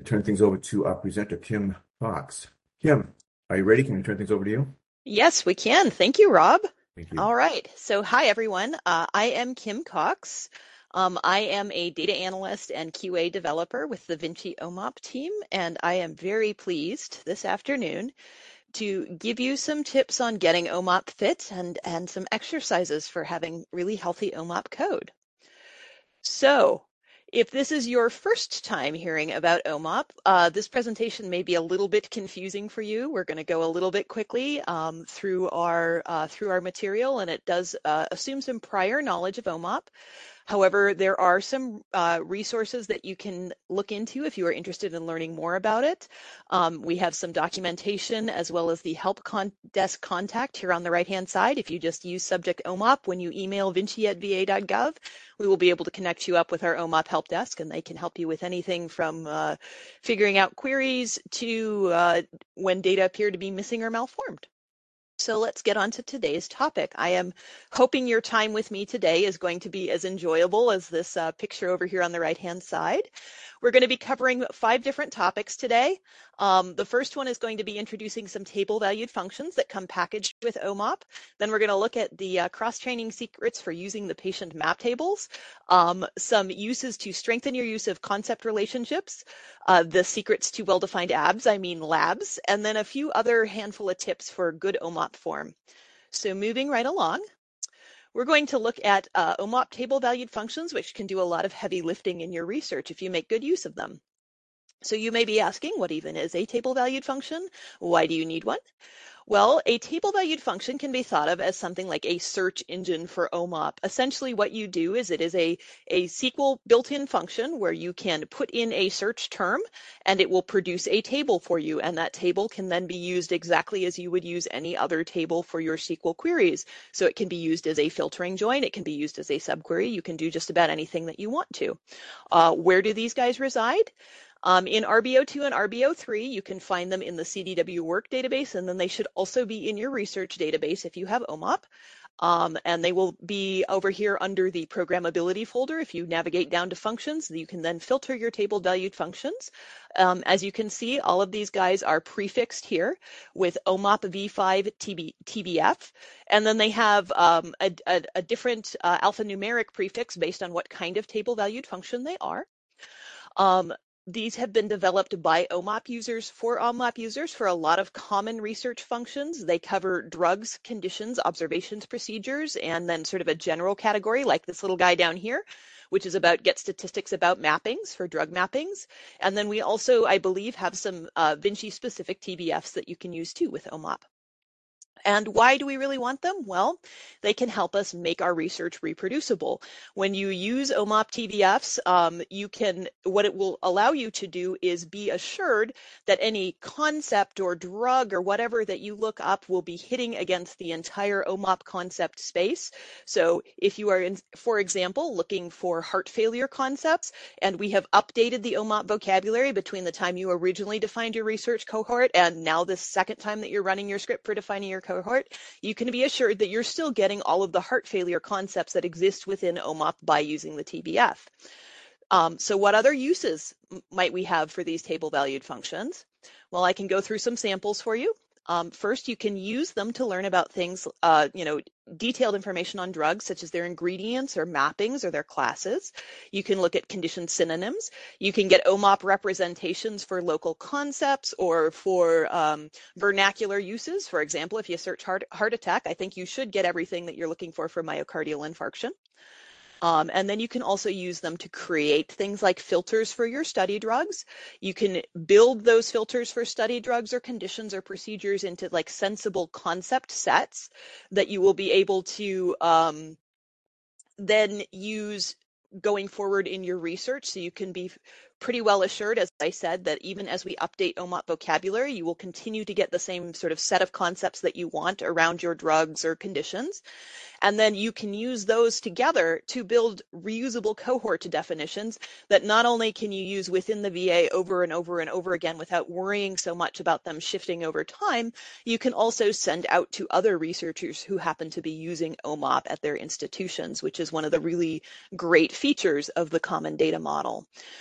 Turn things over to our presenter, Kim Fox. Kim, are you ready? Can we turn things over to you? Yes, we can. Thank you, Rob. Thank you. All right. So, hi, everyone. I am Kim Cox. I am a data analyst and QA developer with the Vinci OMOP team, and I am very pleased this afternoon to give you some tips on getting OMOP fit and some exercises for having really healthy OMOP code. So, if this is your first time hearing about OMOP, this presentation may be a little bit confusing for you. We're going to go a little bit quickly through our material, and it does assume some prior knowledge of OMOP. However, there are some resources that you can look into if you are interested in learning more about it. We have some documentation as well as the help desk contact here on the right-hand side. If you just use subject OMOP when you email vinci@va.gov, we will be able to connect you up with our OMOP help desk, and they can help you with anything from figuring out queries to when data appear to be missing or malformed. So let's get on to today's topic. I am hoping your time with me today is going to be as enjoyable as this picture over here on the right-hand side. We're going to be covering 5 different topics today. The first one is going to be introducing some table-valued functions that come packaged with OMOP. Then we're going to look at the cross-training secrets for using the patient map tables, some uses to strengthen your use of concept relationships, the secrets to well-defined labs, and then a few other handful of tips for good OMOP form. So moving right along, we're going to look at OMOP table-valued functions, which can do a lot of heavy lifting in your research if you make good use of them. So you may be asking, what even is a table-valued function? Why do you need one? Well, a table-valued function can be thought of as something like a search engine for OMOP. Essentially, what you do is it is a SQL built-in function where you can put in a search term and it will produce a table for you. And that table can then be used exactly as you would use any other table for your SQL queries. So it can be used as a filtering join. It can be used as a subquery. You can do just about anything that you want to. Where do these guys reside? In RBO2 and RBO3, you can find them in the CDW work database, and then they should also be in your research database if you have OMOP. And they will be over here under the programmability folder. If you navigate down to functions, you can then filter your table valued functions. As you can see, all of these guys are prefixed here with OMOP v5 TBF. And then they have a different alphanumeric prefix based on what kind of table valued function they are. These have been developed by OMOP users for OMOP users for a lot of common research functions. They cover drugs, conditions, observations, procedures, and then sort of a general category like this little guy down here, which is about get statistics about mappings for drug mappings. And then we also, I believe, have some Vinci-specific TBFs that you can use too with OMOP. And why do we really want them? Well, they can help us make our research reproducible. When you use OMOP TBFs, what it will allow you to do is be assured that any concept or drug or whatever that you look up will be hitting against the entire OMOP concept space. So if you are, for example, looking for heart failure concepts, and we have updated the OMOP vocabulary between the time you originally defined your research cohort and now the second time that you're running your script for defining your cohort, you can be assured that you're still getting all of the heart failure concepts that exist within OMOP by using the TBF. So what other uses might we have for these table-valued functions? Well, I can go through some samples for you. First, you can use them to learn about things, detailed information on drugs, such as their ingredients or mappings or their classes. You can look at condition synonyms. You can get OMOP representations for local concepts or for vernacular uses. For example, if you search heart attack, I think you should get everything that you're looking for myocardial infarction. And then you can also use them to create things like filters for your study drugs. You can build those filters for study drugs or conditions or procedures into like sensible concept sets that you will be able to then use going forward in your research. So you can be pretty well assured, as I said, that even as we update OMOP vocabulary, you will continue to get the same sort of set of concepts that you want around your drugs or conditions. And then you can use those together to build reusable cohort definitions that not only can you use within the VA over and over and over again without worrying so much about them shifting over time, you can also send out to other researchers who happen to be using OMOP at their institutions, which is one of the really great features of the Common Data Model.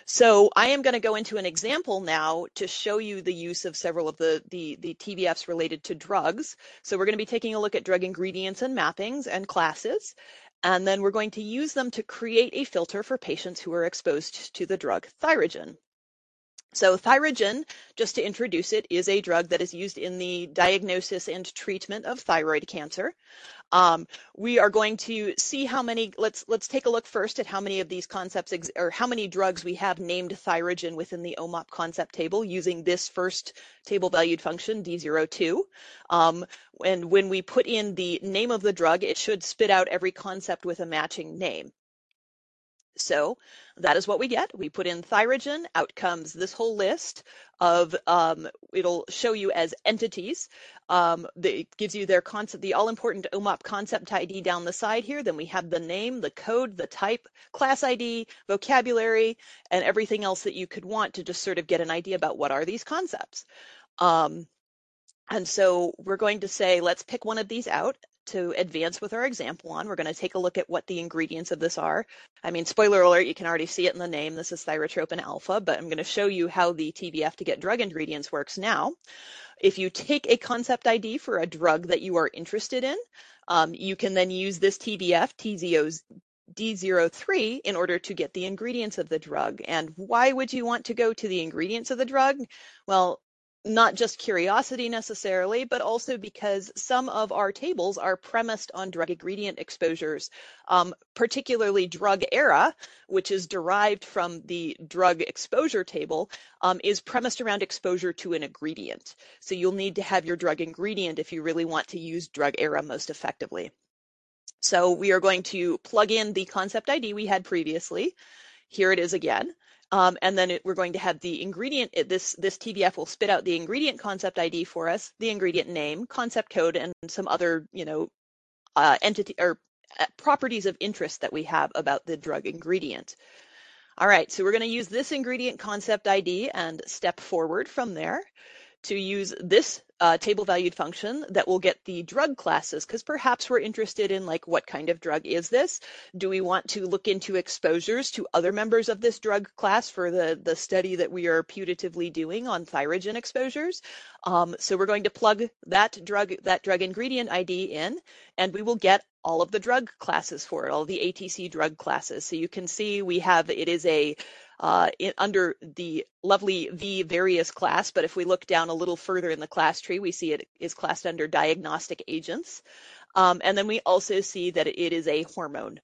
So I am going to go into an example now to show you the use of several of the TBFs related to drugs. So we're going to be taking a look at drug ingredients and mappings and classes, and then we're going to use them to create a filter for patients who are exposed to the drug Thyrogen. So Thyrogen, just to introduce it, is a drug that is used in the diagnosis and treatment of thyroid cancer. We are going to see how many, let's take a look first at how many of these concepts, or how many drugs we have named Thyrogen within the OMOP concept table using this first table valued function, D02. And when we put in the name of the drug, it should spit out every concept with a matching name. So that is what we get. We put in Thyrogen, out comes this whole list of, it'll show you as entities. It gives you their concept, the all-important OMOP concept ID down the side here. Then we have the name, the code, the type, class ID, vocabulary, and everything else that you could want to just sort of get an idea about what are these concepts. And so we're going to say, let's pick one of these out to advance with our example on. We're going to take a look at what the ingredients of this are. I mean, spoiler alert, you can already see it in the name. This is thyrotropin alpha, but I'm going to show you how the TBF to get drug ingredients works now. If you take a concept ID for a drug that you are interested in, you can then use this TBF, D03, in order to get the ingredients of the drug. And why would you want to go to the ingredients of the drug? Well, not just curiosity necessarily, but also because some of our tables are premised on drug ingredient exposures, particularly drug ERA, which is derived from the drug exposure table, is premised around exposure to an ingredient. So you'll need to have your drug ingredient if you really want to use drug ERA most effectively. So we are going to plug in the concept ID we had previously. Here it is again. And then we're going to have the ingredient, this TBF will spit out the ingredient concept ID for us, the ingredient name, concept code, and some other, entity or properties of interest that we have about the drug ingredient. All right, so we're going to use this ingredient concept ID and step forward from there to use this table valued function that will get the drug classes, because perhaps we're interested in, like, what kind of drug is this? Do we want to look into exposures to other members of this drug class for the study that we are putatively doing on Thyrogen exposures? So we're going to plug that drug ingredient ID in, and we will get all of the drug classes for it, all the ATC drug classes. So you can see we have, it is a under the lovely V various class, but if we look down a little further in the class tree, we see it is classed under diagnostic agents. And then we also see that it is a hormone.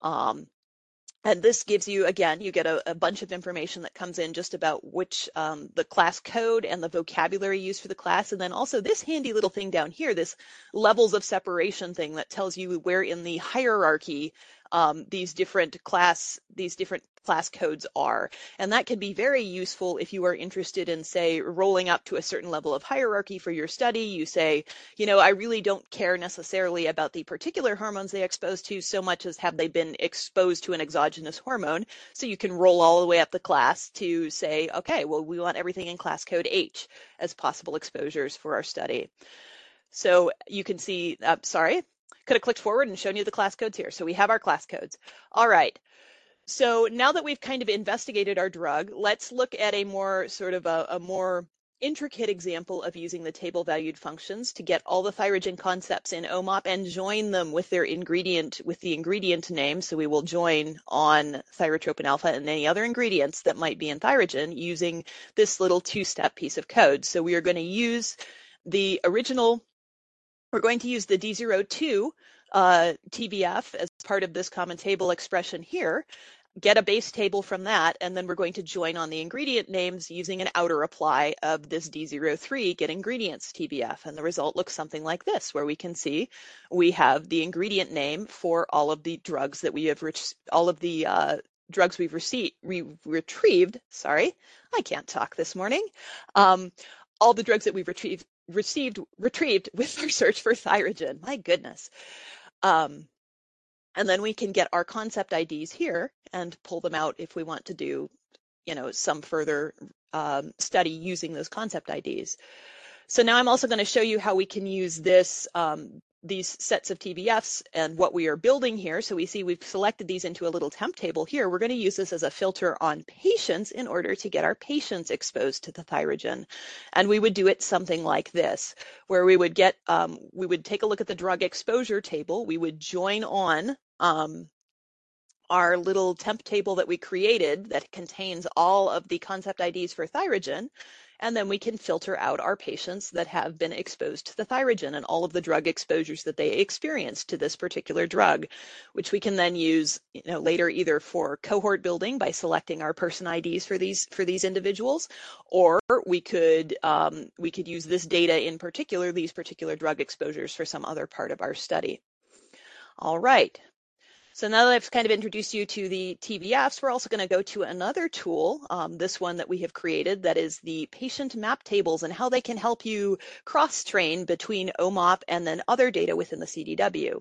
And this gives you, again, you get a bunch of information that comes in just about which, the class code and the vocabulary used for the class. And then also this handy little thing down here, this levels of separation thing that tells you where in the hierarchy these different class codes are. And that can be very useful if you are interested in, say, rolling up to a certain level of hierarchy for your study. You say, I really don't care necessarily about the particular hormones they exposed to so much as have they been exposed to an exogenous hormone. So you can roll all the way up the class to say, okay, well, we want everything in class code H as possible exposures for our study. So you can see, sorry, could have clicked forward and shown you the class codes here. So we have our class codes. All right. So now that we've kind of investigated our drug, let's look at a more sort of a more intricate example of using the table valued functions to get all the Thyrogen concepts in OMOP and join them with their ingredient, with the ingredient name. So we will join on thyrotropin alpha and any other ingredients that might be in Thyrogen using this little two-step piece of code. So we are going to use the original, we're going to use the D02 TBF as part of this common table expression here, get a base table from that, and then we're going to join on the ingredient names using an outer apply of this D03 get ingredients TBF. And the result looks something like this, where we can see we have the ingredient name for all of the drugs that we have, all of the drugs we've retrieved, sorry, I can't talk this morning, all the drugs that we've retrieved with our search for Thyrogen. My goodness. And then we can get our concept IDs here and pull them out if we want to do, some further study using those concept IDs. So now I'm also going to show you how we can use this these sets of TVFs and what we are building here. So we see we've selected these into a little temp table here. We're going to use this as a filter on patients in order to get our patients exposed to the thyrogen. And we would do it something like this, where we would take a look at the drug exposure table. We would join on our little temp table that we created that contains all of the concept IDs for thyrogen. And then we can filter out our patients that have been exposed to the thyrogen and all of the drug exposures that they experienced to this particular drug, which we can then use, later either for cohort building by selecting our person IDs for these individuals, or we could use this data in particular, these particular drug exposures, for some other part of our study. All right. So now that I've kind of introduced you to the TVFs, we're also going to go to another tool, this one that we have created, that is the patient map tables and how they can help you cross-train between OMOP and then other data within the CDW.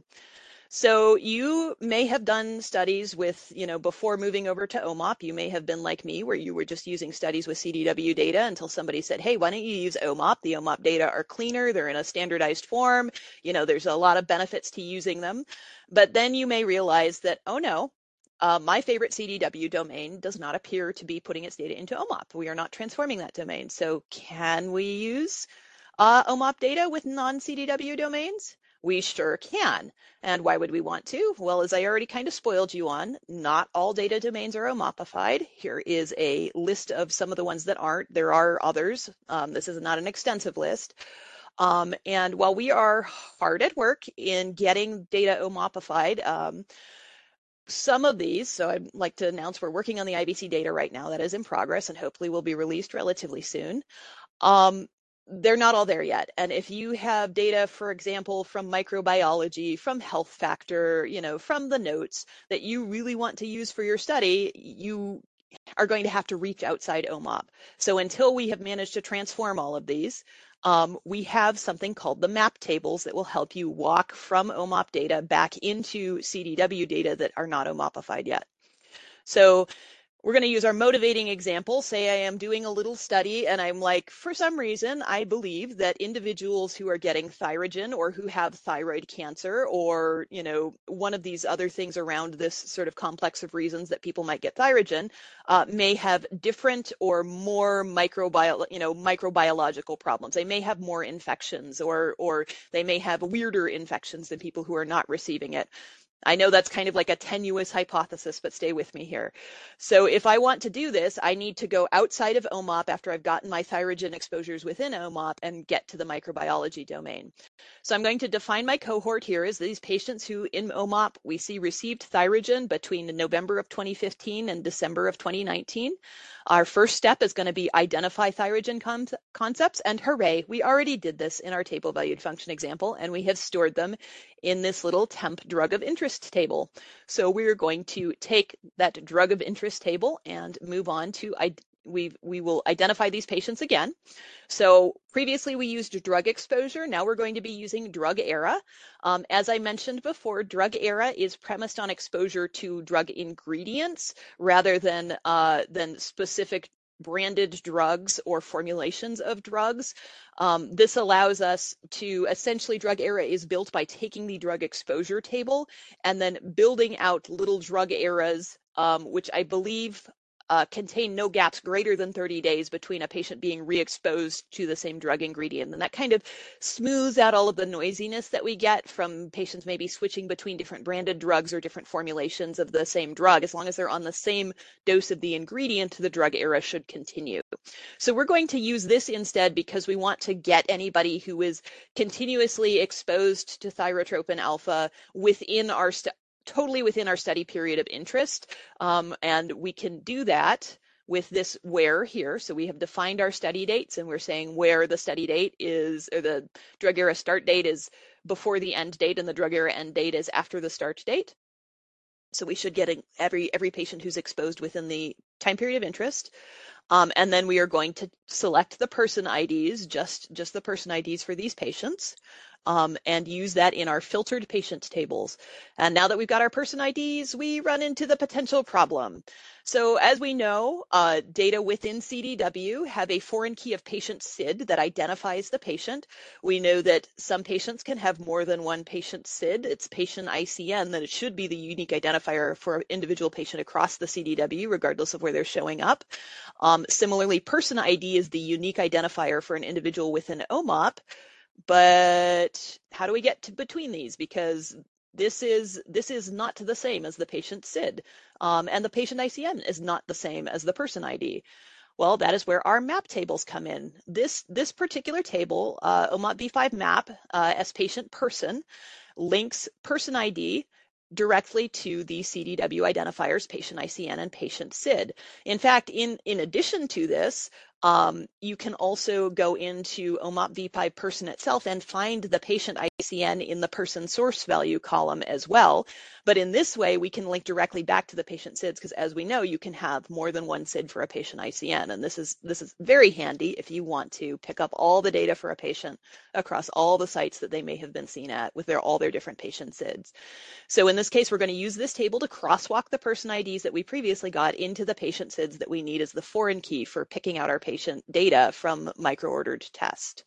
So you may have done studies with, before moving over to OMOP, you may have been like me, where you were just using studies with CDW data until somebody said, hey, why don't you use OMOP? The OMOP data are cleaner, they're in a standardized form, there's a lot of benefits to using them. But then you may realize that, oh no, my favorite CDW domain does not appear to be putting its data into OMOP. We are not transforming that domain. So can we use OMOP data with non-CDW domains? We sure can. And why would we want to? Well, as I already kind of spoiled you on, not all data domains are OMOPified. Here is a list of some of the ones that aren't. There are others. This is not an extensive list. And while we are hard at work in getting data OMOPified, some of these, so I'd like to announce we're working on the IBC data right now. That is in progress and hopefully will be released relatively soon. They're not all there yet. And if you have data, for example, from microbiology, from health factor, from the notes that you really want to use for your study, you are going to have to reach outside OMOP. So until we have managed to transform all of these, we have something called the map tables that will help you walk from OMOP data back into CDW data that are not OMOPified yet. So we're going to use our motivating example. Say I am doing a little study and I'm like, for some reason, I believe that individuals who are getting thyrogen or who have thyroid cancer or, one of these other things around this sort of complex of reasons that people might get thyrogen may have different or more microbiological problems. They may have more infections or they may have weirder infections than people who are not receiving it. I know that's kind of like a tenuous hypothesis, but stay with me here. So if I want to do this, I need to go outside of OMOP after I've gotten my thyrogen exposures within OMOP and get to the microbiology domain. So I'm going to define my cohort here as these patients who in OMOP we see received thyrogen between November of 2015 and December of 2019. Our first step is going to be identify thyrogen concepts, and hooray, we already did this in our table valued function example, and we have stored them in this little temp drug of interest table. So we're going to take that drug of interest table and move on to we will identify these patients again. So previously we used drug exposure. Now we're going to be using drug era. As I mentioned before, drug era is premised on exposure to drug ingredients rather than specific branded drugs or formulations of drugs. This allows us to essentially, drug era is built by taking the drug exposure table and then building out little drug eras, which I believe contain no gaps greater than 30 days between a patient being re-exposed to the same drug ingredient. And that kind of smooths out all of the noisiness that we get from patients maybe switching between different branded drugs or different formulations of the same drug. As long as they're on the same dose of the ingredient, the drug era should continue. So we're going to use this instead because we want to get anybody who is continuously exposed to thyrotropin alpha totally within our study period of interest. And we can do that with this where here. So we have defined our study dates and we're saying where the study date is, or the drug era start date is before the end date and the drug era end date is after the start date. So we should get every patient who's exposed within the time period of interest. And then we are going to select the person IDs, just the person IDs for these patients. and use that in our filtered patients tables. And now that we've got our person IDs, we run into the potential problem. So as we know, data within CDW have a foreign key of patient SID that identifies the patient. We know that some patients can have more than one patient SID. It's patient ICN, that it should be the unique identifier for an individual patient across the CDW, regardless of where they're showing up. Similarly, person ID is the unique identifier for an individual within OMOP. But how do we get between these? Because this is not the same as the patient SID, and the patient ICN is not the same as the person ID. Well, that is where our map tables come in. This particular table, OMOP v5 map as patient person, links person ID directly to the CDW identifiers, patient ICN and patient SID. In fact, in addition to this, you can also go into OMOP v5 person itself and find the patient ICN in the person source value column as well. But in this way, we can link directly back to the patient SIDs, because as we know, you can have more than one SID for a patient ICN. And this is very handy if you want to pick up all the data for a patient across all the sites that they may have been seen at with all their different patient SIDs. So in this case, we're going to use this table to crosswalk the person IDs that we previously got into the patient SIDs that we need as the foreign key for picking out our patient data from micro-ordered test.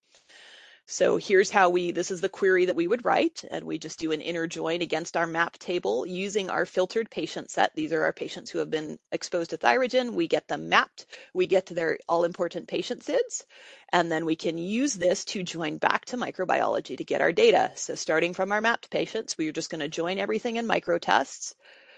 So here's how this is the query that we would write, and we just do an inner join against our map table using our filtered patient set. These are our patients who have been exposed to Thyrogen. We get them mapped. We get to their all-important patient SIDs, and then we can use this to join back to microbiology to get our data. So starting from our mapped patients, we're just going to join everything in microtests.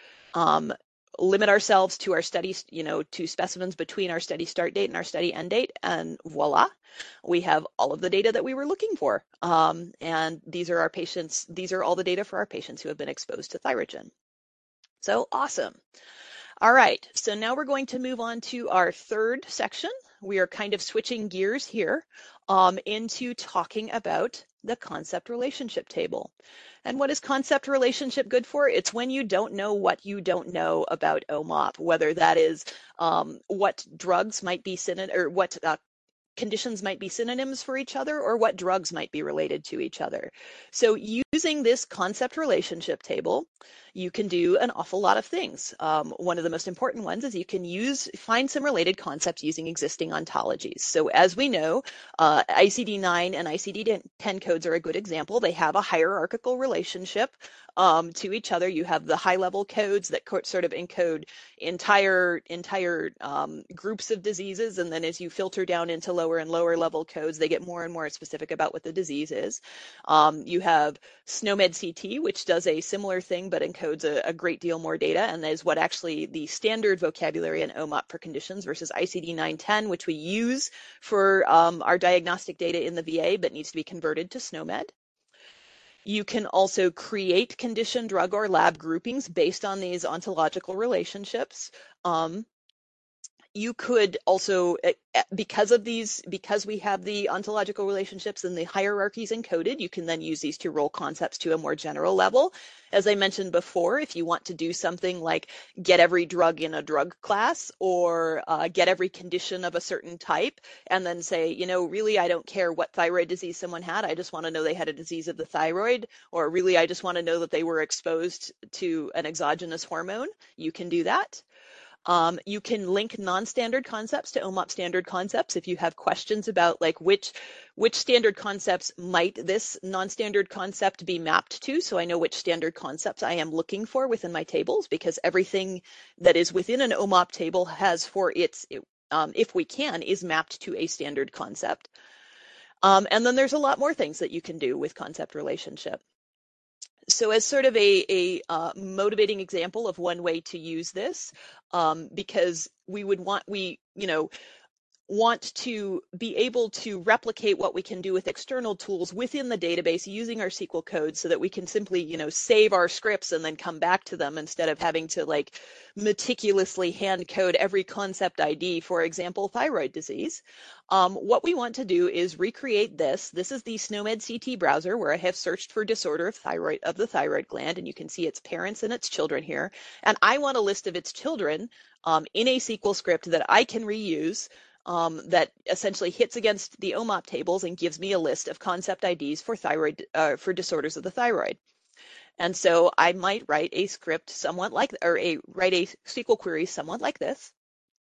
Limit ourselves to our studies, to specimens between our study start date and our study end date, and voila, we have all of the data that we were looking for. And these are our patients. These are all the data for our patients who have been exposed to Thyrogen. So awesome. All right, so now we're going to move on to our third section. We are kind of switching gears here into talking about the concept relationship table. And what is concept relationship good for? It's when you don't know what you don't know about OMOP, whether that is what drugs might be or what conditions might be synonyms for each other, or what drugs might be related to each other. So using this concept relationship table, you can do an awful lot of things. One of the most important ones is you can find some related concepts using existing ontologies. So as we know, ICD-9 and ICD-10 codes are a good example. They have a hierarchical relationship to each other. You have the high-level codes that sort of encode entire groups of diseases, and then as you filter down into lower and lower level codes, they get more and more specific about what the disease is. You have SNOMED CT, which does a similar thing but encodes a great deal more data, and is what actually the standard vocabulary in OMOP for conditions, versus ICD-9-10, which we use for our diagnostic data in the VA but needs to be converted to SNOMED. You can also create condition, drug, or lab groupings based on these ontological relationships. You could also, because we have the ontological relationships and the hierarchies encoded, you can then use these to roll concepts to a more general level. As I mentioned before, if you want to do something like get every drug in a drug class, or get every condition of a certain type, and then say, really, I don't care what thyroid disease someone had, I just want to know they had a disease of the thyroid, or really, I just want to know that they were exposed to an exogenous hormone, you can do that. You can link non-standard concepts to OMOP standard concepts if you have questions about which standard concepts might this non-standard concept be mapped to, so I know which standard concepts I am looking for within my tables, because everything that is within an OMOP table has if we can, is mapped to a standard concept. And then there's a lot more things that you can do with concept relationship. So as sort of a motivating example of one way to use this, because we want to be able to replicate what we can do with external tools within the database using our SQL code, so that we can simply, save our scripts and then come back to them, instead of having to meticulously hand code every concept ID, for example, thyroid disease. What we want to do is recreate this. This is the SNOMED CT browser, where I have searched for disorder of the thyroid gland, and you can see its parents and its children here. And I want a list of its children in a SQL script that I can reuse that essentially hits against the OMOP tables and gives me a list of concept IDs for for disorders of the thyroid. And so I might write a script somewhat like, or write a SQL query somewhat like this.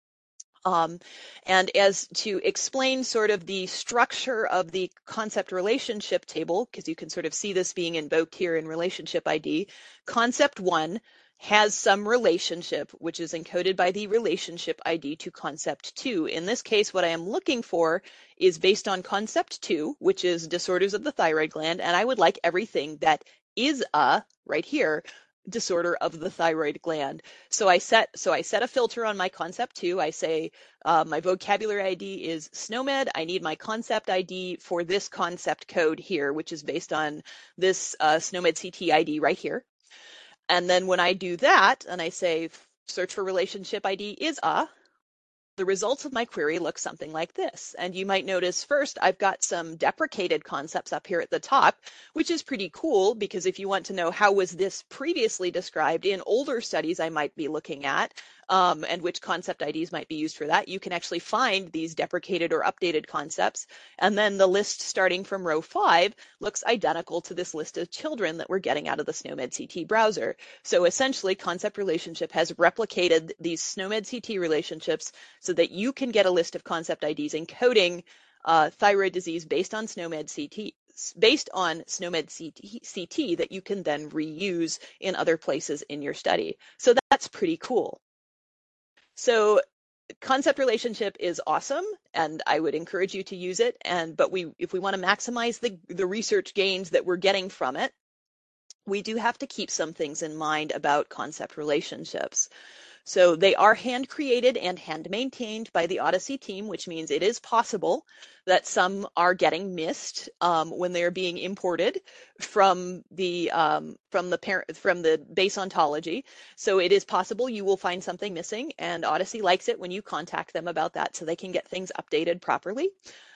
And as to explain sort of the structure of the concept relationship table, because you can sort of see this being invoked here in relationship ID, concept 1 has some relationship, which is encoded by the relationship ID to concept 2. In this case, what I am looking for is based on concept 2, which is disorders of the thyroid gland, and I would like everything that is right here, disorder of the thyroid gland. So I set a filter on my concept 2. I say my vocabulary ID is SNOMED. I need my concept ID for this concept code here, which is based on this SNOMED CT ID right here. And then when I do that, and I say search for relationship ID is the results of my query look something like this. And you might notice first, I've got some deprecated concepts up here at the top, which is pretty cool because if you want to know how was this previously described in older studies I might be looking at, and which concept IDs might be used for that, you can actually find these deprecated or updated concepts. And then the list starting from row 5 looks identical to this list of children that we're getting out of the SNOMED CT browser. So essentially, concept relationship has replicated these SNOMED CT relationships so that you can get a list of concept IDs encoding thyroid disease based on SNOMED CT that you can then reuse in other places in your study. So that's pretty cool. So concept relationship is awesome, and I would encourage you to use it. But if we want to maximize the research gains that we're getting from it, we do have to keep some things in mind about concept relationships. So they are hand created and hand maintained by the Odyssey team, which means it is possible that some are getting missed when they're being imported from the base ontology. So it is possible you will find something missing, and Odyssey likes it when you contact them about that so they can get things updated properly.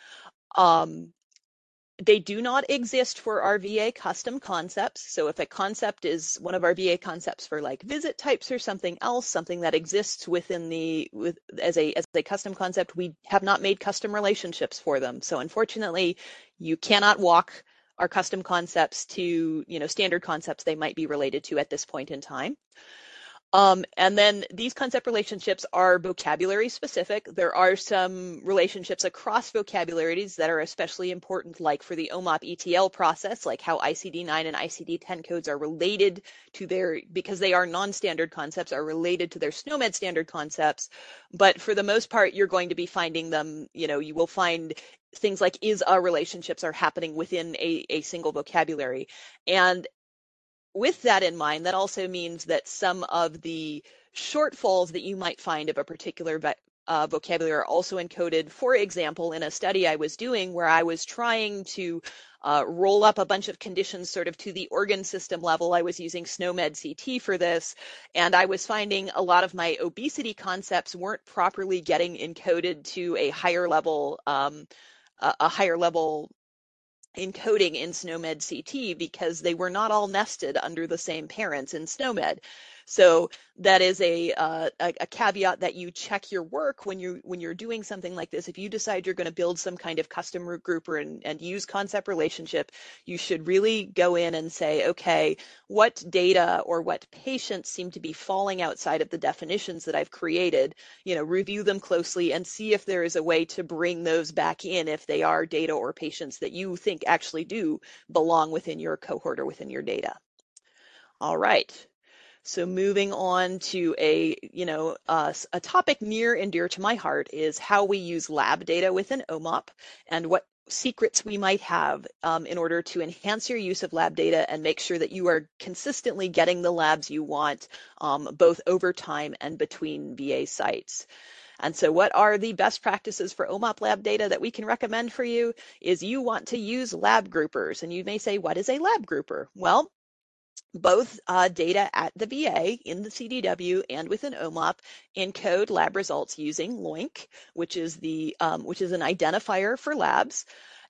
They do not exist for our VA custom concepts. So if a concept is one of our VA concepts for like visit types or something else, something that exists as a custom concept, we have not made custom relationships for them. So unfortunately, you cannot walk our custom concepts to, standard concepts they might be related to at this point in time. And then these concept relationships are vocabulary specific. There are some relationships across vocabularies that are especially important, like for the OMOP ETL process, like how ICD-9 and ICD-10 codes are related to because they are non-standard concepts, are related to their SNOMED standard concepts. But for the most part, you're going to be finding them, you will find things like relationships are happening within a single vocabulary. And with that in mind, that also means that some of the shortfalls that you might find of a particular vocabulary are also encoded. For example, in a study I was doing where I was trying to roll up a bunch of conditions sort of to the organ system level, I was using SNOMED CT for this, and I was finding a lot of my obesity concepts weren't properly getting encoded to a higher level encoding in SNOMED CT because they were not all nested under the same parents in SNOMED. So that is a caveat that you check your work when you're doing something like this. If you decide you're going to build some kind of custom root grouper and use concept relationship, you should really go in and say, okay, what data or what patients seem to be falling outside of the definitions that I've created, review them closely and see if there is a way to bring those back in if they are data or patients that you think actually do belong within your cohort or within your data. All right. So moving on to a topic near and dear to my heart is how we use lab data within OMOP and what secrets we might have in order to enhance your use of lab data and make sure that you are consistently getting the labs you want both over time and between VA sites. And so what are the best practices for OMOP lab data that we can recommend for you is you want to use lab groupers. And you may say, what is a lab grouper? Well, both data at the VA in the CDW and within OMOP encode lab results using LOINC, which is an identifier for labs.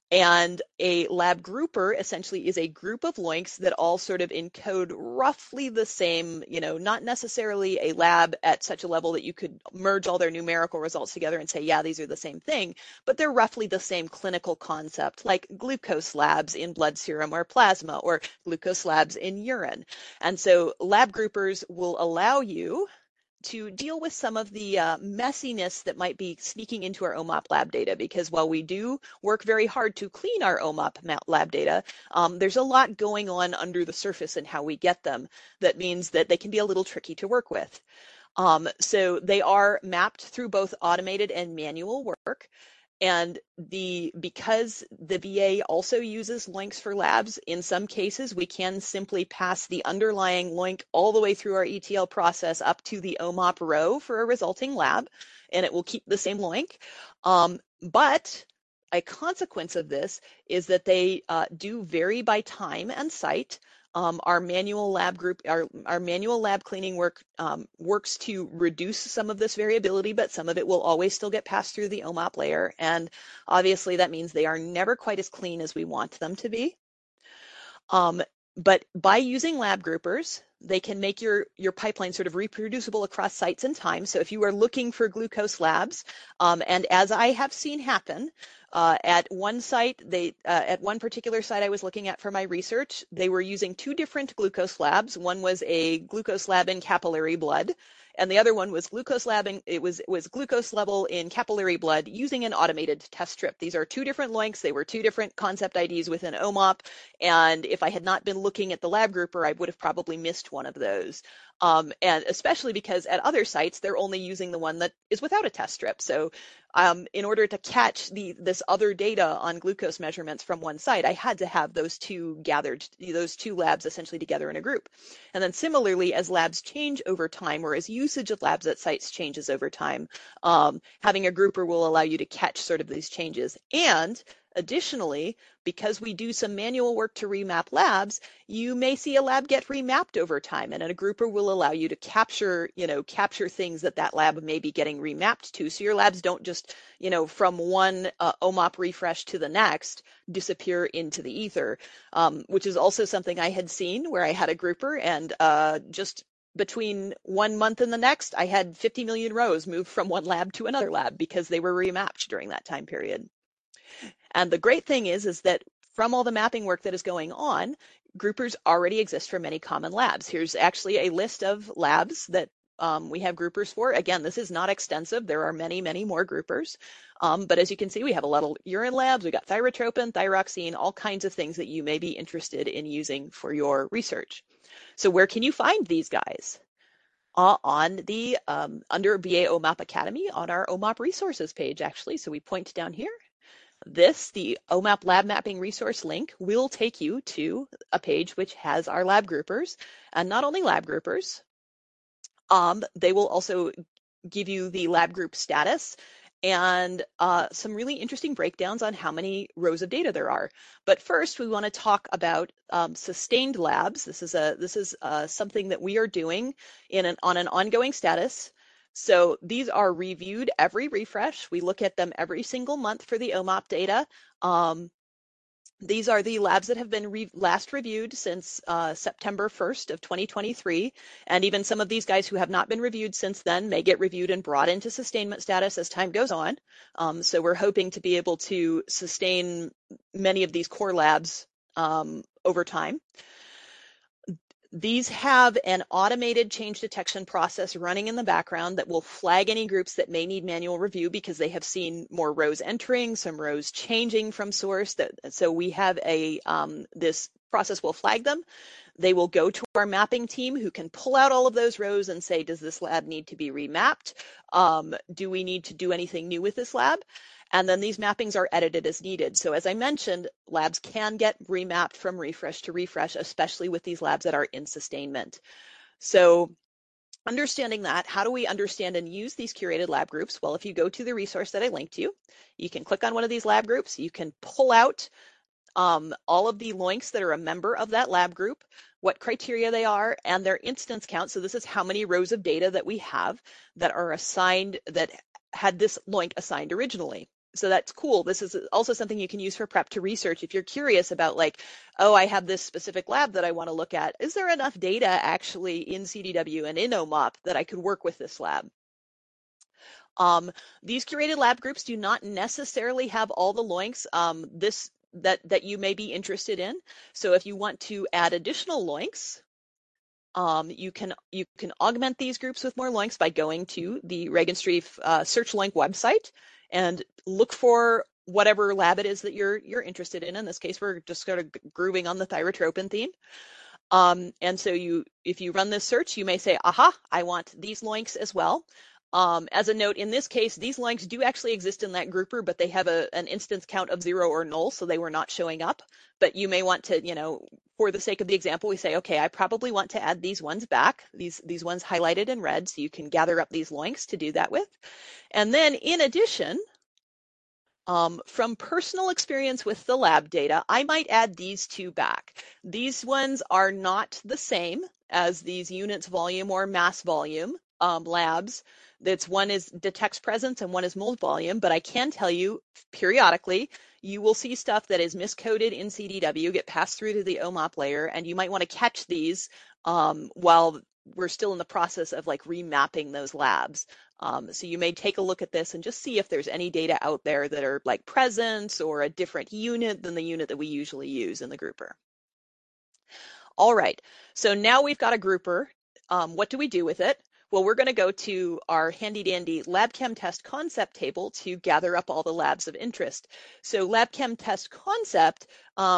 And a lab grouper essentially is a group of links that all sort of encode roughly the same, not necessarily a lab at such a level that you could merge all their numerical results together and say, yeah, these are the same thing, but they're roughly the same clinical concept, like glucose labs in blood serum or plasma, or glucose labs in urine. And so lab groupers will allow you to deal with some of the messiness that might be sneaking into our OMOP lab data, because while we do work very hard to clean our OMOP lab data, there's a lot going on under the surface in how we get them. That means that they can be a little tricky to work with. So they are mapped through both automated and manual work. And because the VA also uses links for labs, in some cases, we can simply pass the underlying link all the way through our ETL process up to the OMOP row for a resulting lab, and it will keep the same link. But a consequence of this is that they do vary by time and site. Our manual lab cleaning work works to reduce some of this variability, but some of it will always still get passed through the OMOP layer. And obviously that means they are never quite as clean as we want them to be. But by using lab groupers, they can make your pipeline sort of reproducible across sites and time. So if you are looking for glucose labs, and as I have seen happen, at one site, at one particular site I was looking at for my research, they were using two different glucose labs. One was a glucose lab in capillary blood, and the other one was glucose lab, and it was glucose level in capillary blood using an automated test strip. These are two different links. They were two different concept IDs within OMOP, and if I had not been looking at the lab grouper, I would have probably missed one of those. And especially because at other sites, they're only using the one that is without a test strip. So in order to catch this other data on glucose measurements from one site, I had to have those two labs essentially together in a group. And then similarly, as labs change over time, or as usage of labs at sites changes over time, having a grouper will allow you to catch sort of these changes. And additionally, because we do some manual work to remap labs, you may see a lab get remapped over time, and a grouper will allow you to capture things that lab may be getting remapped to. So your labs don't just, from one OMOP refresh to the next, disappear into the ether, which is also something I had seen where I had a grouper, and just between 1 month and the next, I had 50 million rows moved from one lab to another lab because they were remapped during that time period. And the great thing is that from all the mapping work that is going on, groupers already exist for many common labs. Here's actually a list of labs that we have groupers for. Again, this is not extensive. There are many, many more groupers. But as you can see, we have a lot of urine labs. We got thyrotropin, thyroxine, all kinds of things that you may be interested in using for your research. So where can you find these guys? On the under BA OMOP Academy on our OMOP resources page, actually. So we point down here. The OMOP lab mapping resource link, will take you to a page which has our lab groupers, and not only lab groupers, they will also give you the lab group status and some really interesting breakdowns on how many rows of data there are. But first, we want to talk about sustained labs. This is something that we are doing on an ongoing status. So these are reviewed every refresh. We look at them every single month for the OMOP data. These are the labs that have been last reviewed since September 1st of 2023. And even some of these guys who have not been reviewed since then may get reviewed and brought into sustainment status as time goes on. So we're hoping to be able to sustain many of these core labs over time. These have an automated change detection process running in the background that will flag any groups that may need manual review because they have seen more rows entering, some rows changing from source. So we have this process will flag them. They will go to our mapping team who can pull out all of those rows and say, does this lab need to be remapped? Do we need to do anything new with this lab? And then these mappings are edited as needed. So as I mentioned, labs can get remapped from refresh to refresh, especially with these labs that are in sustainment. So understanding that, how do we understand and use these curated lab groups? Well, if you go to the resource that I linked you, you can click on one of these lab groups. You can pull out all of the links that are a member of that lab group, what criteria they are, and their instance count. So this is how many rows of data that we have that are assigned, that had this link assigned originally. So that's cool. This is also something you can use for prep to research. If you're curious about like, oh, I have this specific lab that I want to look at. Is there enough data actually in CDW and in OMOP that I could work with this lab? These curated lab groups do not necessarily have all the links that you may be interested in. So if you want to add additional links, you can augment these groups with more links by going to the Regenstrief search link website and look for whatever lab it is that you're interested in. In this case, we're just sort of grooving on the thyrotropin theme. And so if you run this search, you may say, aha, I want these links as well. As a note, in this case, these links do actually exist in that grouper, but they have an instance count of 0 or null, so they were not showing up. But you may want to, for the sake of the example, we say, okay, I probably want to add these ones back, these ones highlighted in red, so you can gather up these links to do that with. And then in addition, from personal experience with the lab data, I might add these two back. These ones are not the same as these units volume or mass volume labs. That's one is detects presence and one is mold volume, but I can tell you periodically you will see stuff that is miscoded in CDW get passed through to the OMOP layer, and you might want to catch these while we're still in the process of like remapping those labs. So you may take a look at this and just see if there's any data out there that are like presence or a different unit than the unit that we usually use in the grouper. All right, so now we've got a grouper. What do we do with it? Well, we're going to go to our handy dandy LabChem test concept table to gather up all the labs of interest. So LabChem test concept,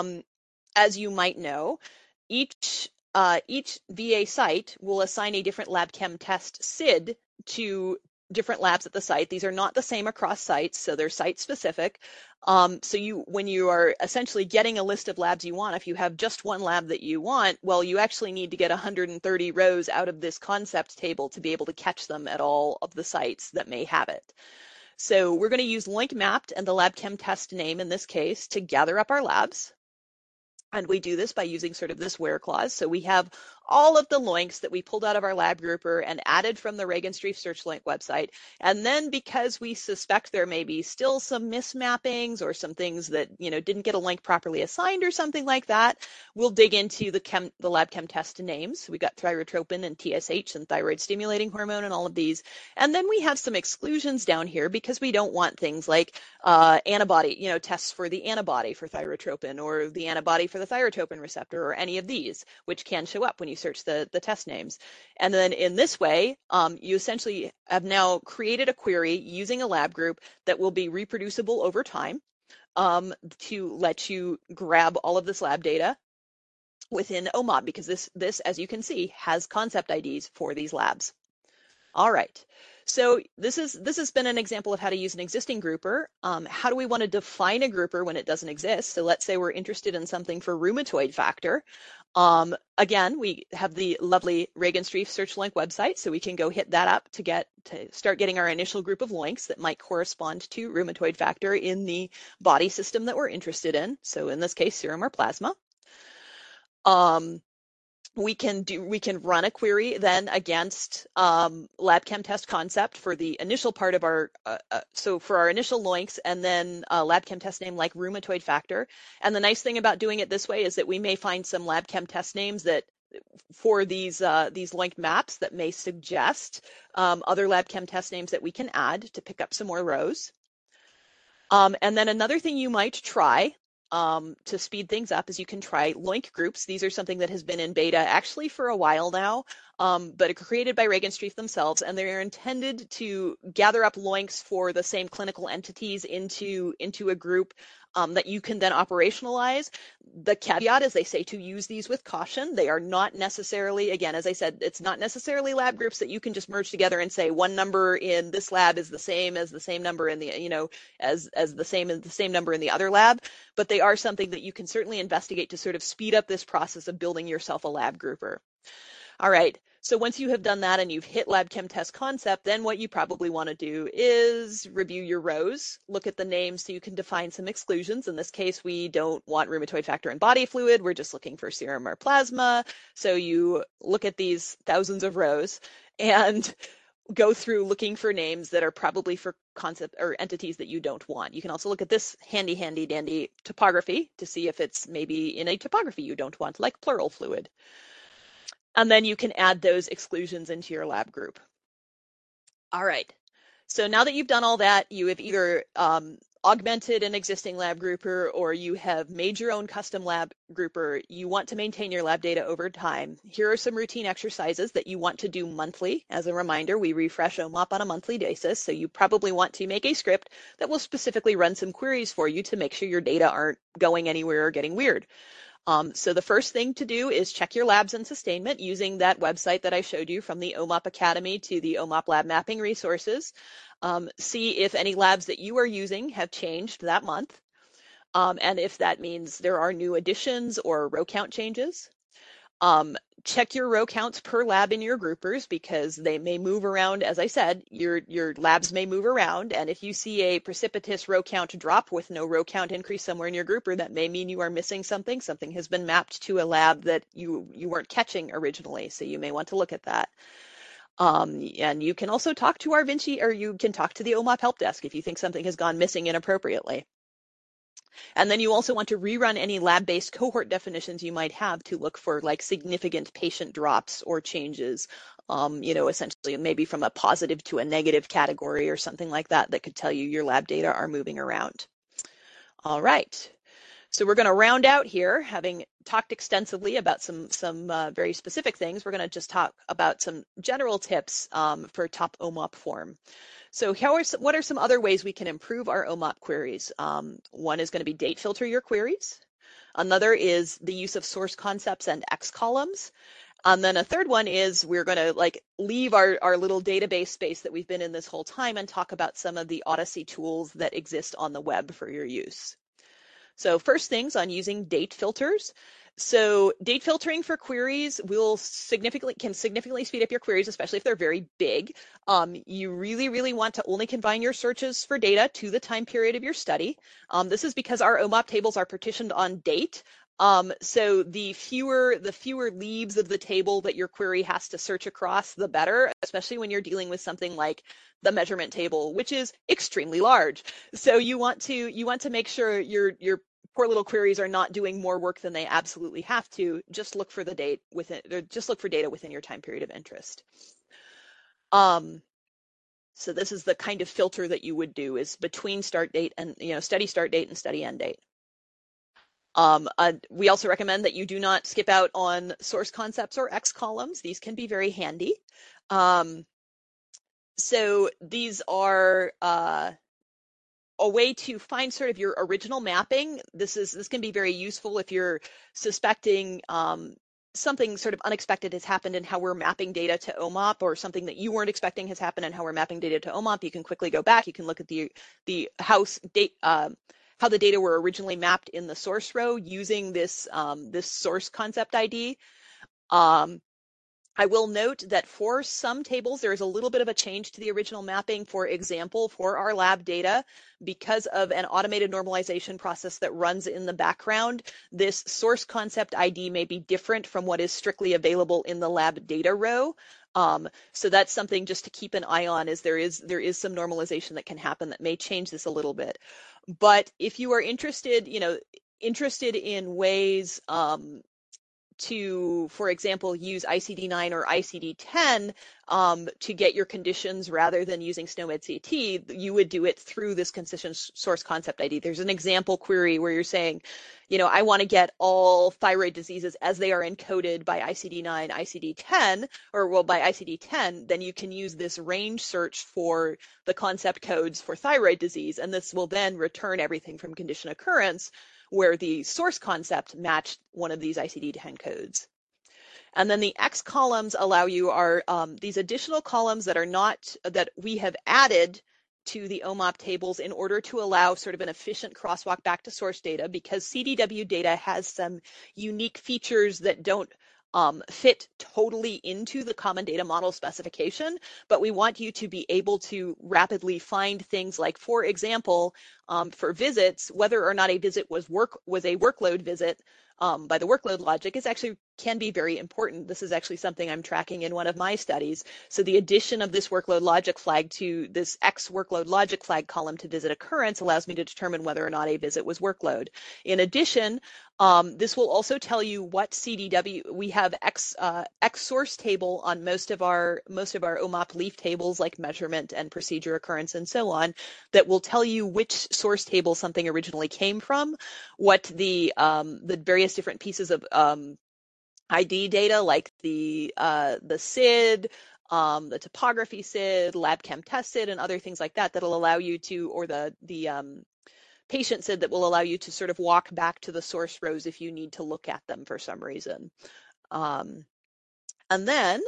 as you might know, each VA site will assign a different LabChem test SID to different labs at the site. These are not the same across sites, so they're site specific. So when you are essentially getting a list of labs you want, if you have just one lab that you want, well, you actually need to get 130 rows out of this concept table to be able to catch them at all of the sites that may have it. So we're going to use link mapped and the LabChem test name in this case to gather up our labs. And we do this by using sort of this where clause. So we have all of the links that we pulled out of our lab grouper and added from the Regenstrief search link website. And then because we suspect there may be still some mismappings or some things that, didn't get a link properly assigned or something like that, we'll dig into the LabChem test names. We got thyrotropin and TSH and thyroid stimulating hormone and all of these. And then we have some exclusions down here because we don't want things like antibody, tests for the antibody for thyrotropin or the antibody for the thyrotropin receptor or any of these, which can show up when you search the test names. And then in this way, you essentially have now created a query using a lab group that will be reproducible over time to let you grab all of this lab data within OMOP, because this, as you can see, has concept IDs for these labs. All right. So this has been an example of how to use an existing grouper. How do we want to define a grouper when it doesn't exist? So let's say we're interested in something for rheumatoid factor. Again, we have the lovely Regenstrief search link website, so we can go hit that up to start getting our initial group of links that might correspond to rheumatoid factor in the body system that we're interested in. So in this case, serum or plasma. We can run a query then against LabChem test concept for the initial part of our, so for our initial links, and then LabChem test name like rheumatoid factor. And the nice thing about doing it this way is that we may find some LabChem test names that for these linked maps that may suggest other LabChem test names that we can add to pick up some more rows. And then another thing you might try to speed things up is you can try link groups. These are something that has been in beta actually for a while now, but created by Regenstrief themselves, and they are intended to gather up links for the same clinical entities into a group that you can then operationalize. The caveat is they say to use these with caution. They are not necessarily, again, as I said, it's not necessarily lab groups that you can just merge together and say one number in this lab is the same as the same number in the, as the same number in the other lab, but they are something that you can certainly investigate to sort of speed up this process of building yourself a lab grouper. All right, so once you have done that and you've hit LabChem test concept, then what you probably want to do is review your rows, look at the names so you can define some exclusions. In this case, we don't want rheumatoid factor and body fluid. We're just looking for serum or plasma. So you look at these thousands of rows, and go through looking for names that are probably for concept or entities that you don't want. You can also look at this handy dandy topography to see if it's maybe in a topography you don't want, like pleural fluid. And then you can add those exclusions into your lab group. All right. So now that you've done all that, you have either augmented an existing lab grouper or you have made your own custom lab grouper. You want to maintain your lab data over time. Here are some routine exercises that you want to do monthly. As a reminder, we refresh OMOP on a monthly basis, so you probably want to make a script that will specifically run some queries for you to make sure your data aren't going anywhere or getting weird. So the first thing to do is check your labs and sustainment using that website that I showed you from the OMOP Academy to the OMOP lab mapping resources. See if any labs that you are using have changed that month, and if that means there are new additions or row count changes. Check your row counts per lab in your groupers because they may move around. As I said, your labs may move around, and if you see a precipitous row count drop with no row count increase somewhere in your grouper, that may mean you are missing something. Something has been mapped to a lab that you weren't catching originally, so you may want to look at that. And you can also talk to our Vinci, or you can talk to the OMOP help desk if you think something has gone missing inappropriately. And then you also want to rerun any lab-based cohort definitions you might have to look for like significant patient drops or changes, essentially maybe from a positive to a negative category or something like that that could tell you your lab data are moving around. All right. So we're going to round out here, having talked extensively about some very specific things. We're going to just talk about some general tips for top OMOP form. So what are some other ways we can improve our OMOP queries? One is going to be date filter your queries. Another is the use of source concepts and X columns. And then a third one is we're going to leave our little database space that we've been in this whole time and talk about some of the Odyssey tools that exist on the web for your use. So first things on using date filters. So date filtering for queries can significantly speed up your queries, especially if they're very big. You really want to only confine your searches for data to the time period of your study. This is because our OMOP tables are partitioned on date. So the fewer leaves of the table that your query has to search across, the better, especially when you're dealing with something like the measurement table, which is extremely large. So you want to make sure your poor little queries are not doing more work than they absolutely have to. Just look for the date within, or just look for data within your time period of interest. So this is the kind of filter that you would do, is between start date and study start date and study end date. We also recommend that you do not skip out on source concepts or X columns. These can be very handy. So these are a way to find sort of your original mapping. This can be very useful if you're suspecting something sort of unexpected has happened in how we're mapping data to OMOP, or something that you weren't expecting has happened in how we're mapping data to OMOP. You can quickly go back. You can look at the house date, how the data were originally mapped in the source row using this source concept ID. I will note that for some tables, there is a little bit of a change to the original mapping. For example, for our lab data, because of an automated normalization process that runs in the background, this source concept ID may be different from what is strictly available in the lab data row. So that's something just to keep an eye on, is there is some normalization that can happen that may change this a little bit. But if you are interested in ways to, for example, use ICD-9 or ICD-10 to get your conditions rather than using SNOMED CT, you would do it through this consistent source concept ID. There's an example query where you're saying, I want to get all thyroid diseases as they are encoded by ICD-9, ICD-10, or by ICD-10, then you can use this range search for the concept codes for thyroid disease, and this will then return everything from condition occurrence where the source concept matched one of these ICD-10 codes. And then the X columns allow you these additional columns that we have added to the OMOP tables in order to allow sort of an efficient crosswalk back to source data, because CDW data has some unique features that don't fit totally into the common data model specification, but we want you to be able to rapidly find things like, for example, for visits, whether or not a visit was a workload visit by the workload logic is actually can be very important. This is actually something I'm tracking in one of my studies. So the addition of this workload logic flag to this X workload logic flag column to visit occurrence allows me to determine whether or not a visit was workload. In addition, this will also tell you what CDW we have. X source table on most of our OMOP leaf tables, like measurement and procedure occurrence and so on, that will tell you which source table something originally came from, what the various different pieces of ID data, like the SID, the topography SID, LabChem test SID, and other things like that that'll allow you to, or the patient SID that will allow you to sort of walk back to the source rows if you need to look at them for some reason. And then,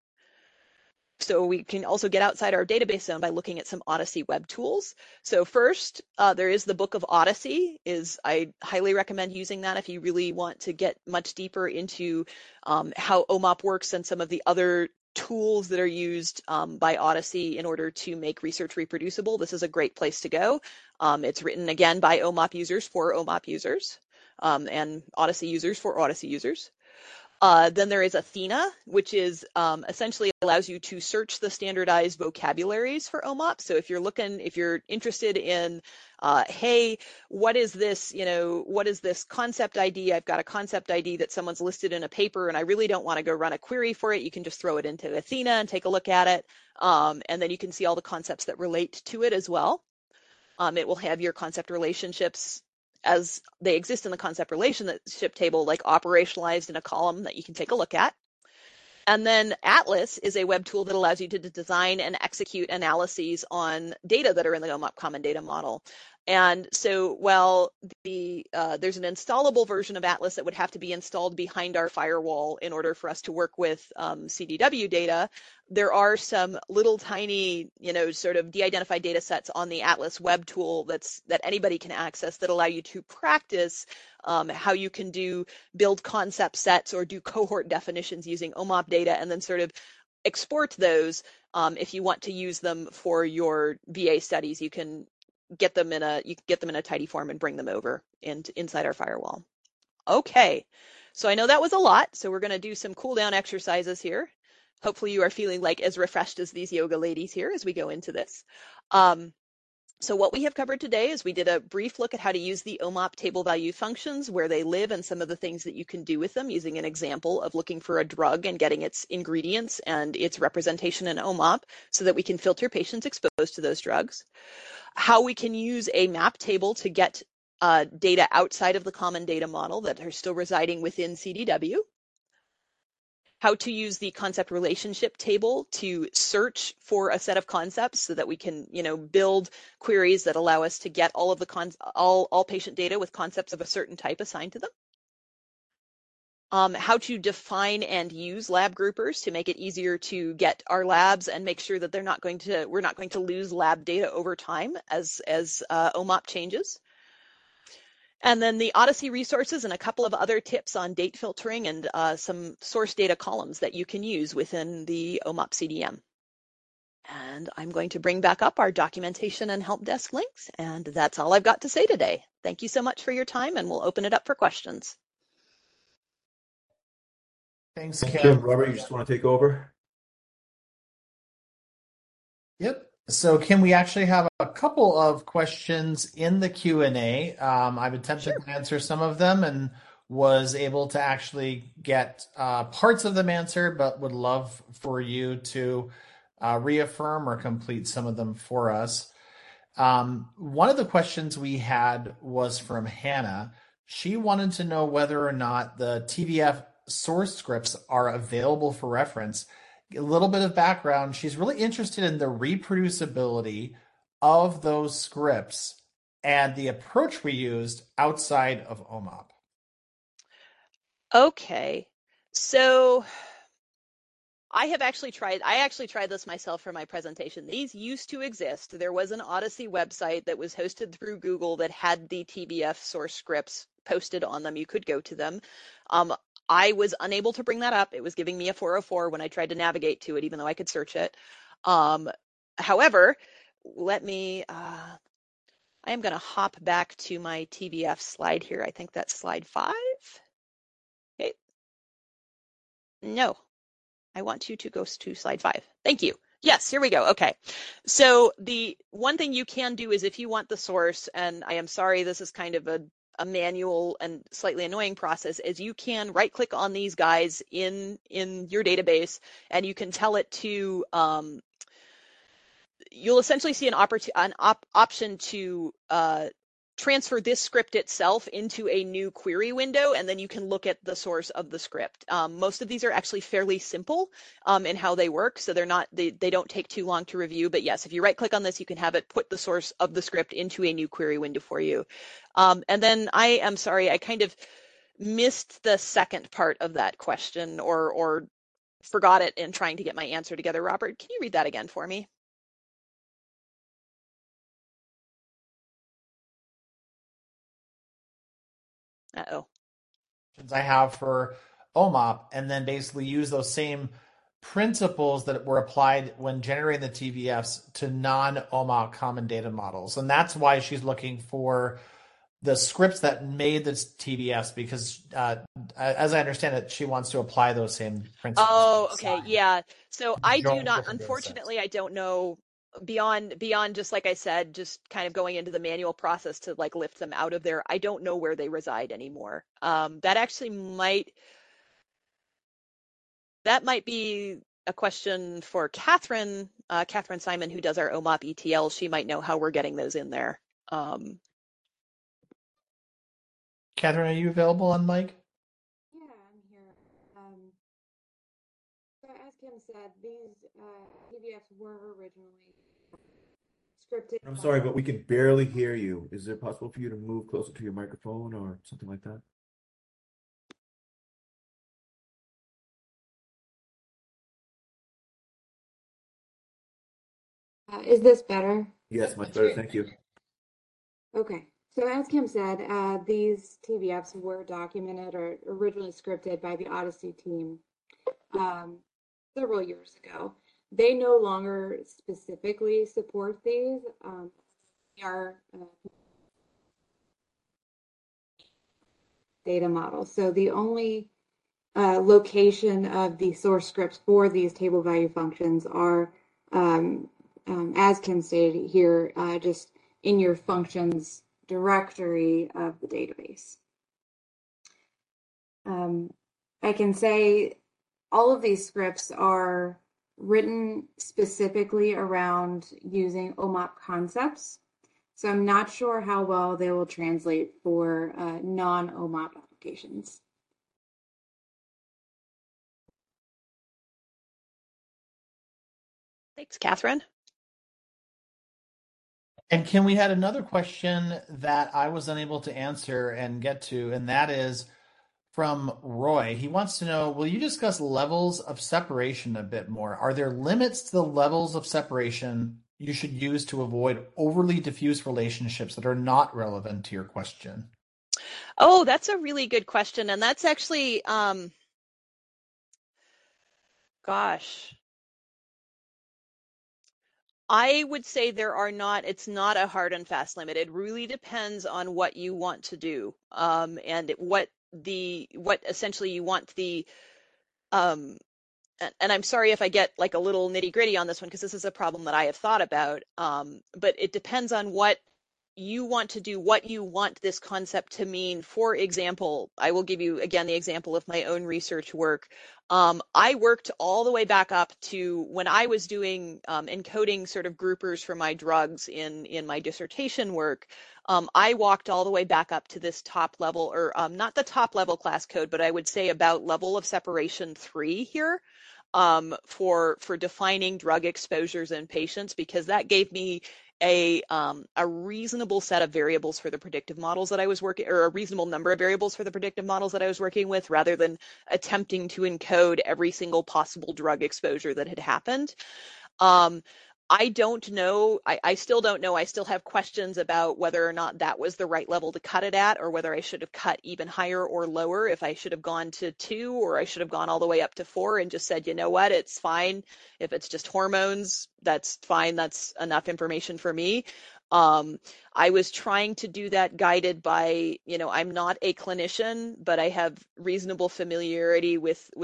so we can also get outside our database zone by looking at some Odyssey web tools. So first, there is the Book of Odyssey. I highly recommend using that if you really want to get much deeper into how OMOP works and some of the other tools that are used by Odyssey in order to make research reproducible. This is a great place to go. It's written, again, by OMOP users for OMOP users, and Odyssey users for Odyssey users. Then there is Athena, which is essentially allows you to search the standardized vocabularies for OMOP. So if you're interested in, hey, what is this, what is this concept ID? I've got a concept ID that someone's listed in a paper and I really don't want to go run a query for it. You can just throw it into Athena and take a look at it. And then you can see all the concepts that relate to it as well. It will have your concept relationships as they exist in the concept relationship table, like operationalized in a column that you can take a look at. And then Atlas is a web tool that allows you to design and execute analyses on data that are in the OMOP Common Data Model. And so while there's an installable version of Atlas that would have to be installed behind our firewall in order for us to work with CDW data, there are some little tiny, sort of de-identified data sets on the Atlas web tool that anybody can access that allow you to practice how you can build concept sets or do cohort definitions using OMOP data and then sort of export those. If you want to use them for your VA studies, you can get them in a tidy form and bring them over inside our firewall. Okay, so I know that was a lot, so we're going to do some cool down exercises here. Hopefully you are feeling like as refreshed as these yoga ladies here as we go into this. So what we have covered today is we did a brief look at how to use the OMOP table value functions, where they live, and some of the things that you can do with them, using an example of looking for a drug and getting its ingredients and its representation in OMOP so that we can filter patients exposed to those drugs. How we can use a map table to get data outside of the common data model that are still residing within CDW. How to use the concept relationship table to search for a set of concepts so that we can, build queries that allow us to get all of the all patient data with concepts of a certain type assigned to them. How to define and use lab groupers to make it easier to get our labs and make sure that we're not going to lose lab data over time as OMOP changes. And then the Odyssey resources and a couple of other tips on date filtering and some source data columns that you can use within the OMOP CDM. And I'm going to bring back up our documentation and help desk links. And that's all I've got to say today. Thank you so much for your time, and we'll open it up for questions. Thanks, Thank Kim. you. Robert, you just want to take over? Yep. So, Kim, we actually have a couple of questions in the Q&A. I've attempted to answer some of them and was able to actually get parts of them answered, but would love for you to reaffirm or complete some of them for us. One of the questions we had was from Hannah. She wanted to know whether or not the TVF source scripts are available for reference. A little bit of background. She's really interested in the reproducibility of those scripts and the approach we used outside of OMOP. Okay, so I actually tried this myself for my presentation. These used to exist. There was an Odyssey website that was hosted through Google that had the TBF source scripts posted on them. You could go to them. I was unable to bring that up. It was giving me a 404 when I tried to navigate to it, even though I could search it. However, I am going to hop back to my TBF slide here. I think that's slide 5. Okay. No, I want you to go to slide 5. Thank you. Yes, here we go. Okay. So the one thing you can do is if you want the source, and I am sorry, this is kind of a manual and slightly annoying process, is you can right click on these guys in your database and you can tell it to, you'll essentially see an option to transfer this script itself into a new query window, and then you can look at the source of the script. Most of these are actually fairly simple in how they work, so they don't take too long to review. But yes, if you right click on this, you can have it put the source of the script into a new query window for you. And then I am sorry, I kind of missed the second part of that question or forgot it in trying to get my answer together. Robert, can you read that again for me? Uh-oh. I have for OMOP, and then basically use those same principles that were applied when generating the TVFs to non-OMOP common data models. And that's why she's looking for the scripts that made the TVFs, because as I understand it, she wants to apply those same principles. Oh, okay. Yeah. So I do Join not, different data sets. unfortunately, I don't know beyond just like I said, just kind of going into the manual process to like lift them out of there. I don't know where they reside anymore. That actually might be a question for Catherine, Catherine Simon, who does our OMOP ETL. She might know how we're getting those in there. Catherine, are you available on mic? Yeah, I'm here. So as Kim said, these PDFs were originally scripted. I'm sorry, but we can barely hear you. Is it possible for you to move closer to your microphone or something like that? Is this better? Yes, much better. Thank you. Okay. So as Kim said, these TVFs were documented or originally scripted by the Odyssey team several years ago. They no longer specifically support these. They are data models. So the only location of the source scripts for these table value functions are, as Kim stated here, just in your functions directory of the database. I can say all of these scripts are written specifically around using OMOP concepts. So I'm not sure how well they will translate for non-OMOP applications. Thanks, Catherine. And Kim, we had another question that I was unable to answer and get to, and that is from Roy. He wants to know, will you discuss levels of separation a bit more? Are there limits to the levels of separation you should use to avoid overly diffuse relationships that are not relevant to your question? Oh, that's a really good question. And that's actually, gosh, I would say it's not a hard and fast limit. It really depends on what you want to do, and what essentially you want um, and I'm sorry if I get like a little nitty gritty on this one because this is a problem that I have thought about. But it depends on what you want to do, what you want this concept to mean. For example, I will give you again the example of my own research work. I worked all the way back up to when I was doing encoding sort of groupers for my drugs in my dissertation work. I walked all the way back up to this top level, or not the top level class code, but I would say about level of separation 3 here. For defining drug exposures in patients, because that gave me a reasonable set of variables for the predictive models that I was working, or a reasonable number of variables for the predictive models that I was working with, rather than attempting to encode every single possible drug exposure that had happened. I don't know. I still don't know. I still have questions about whether or not that was the right level to cut it at, or whether I should have cut even higher or lower, if I should have gone to 2, or I should have gone all the way up to 4 and just said, you know what, it's fine. If it's just hormones, that's fine. That's enough information for me. I was trying to do that guided by, I'm not a clinician, but I have reasonable familiarity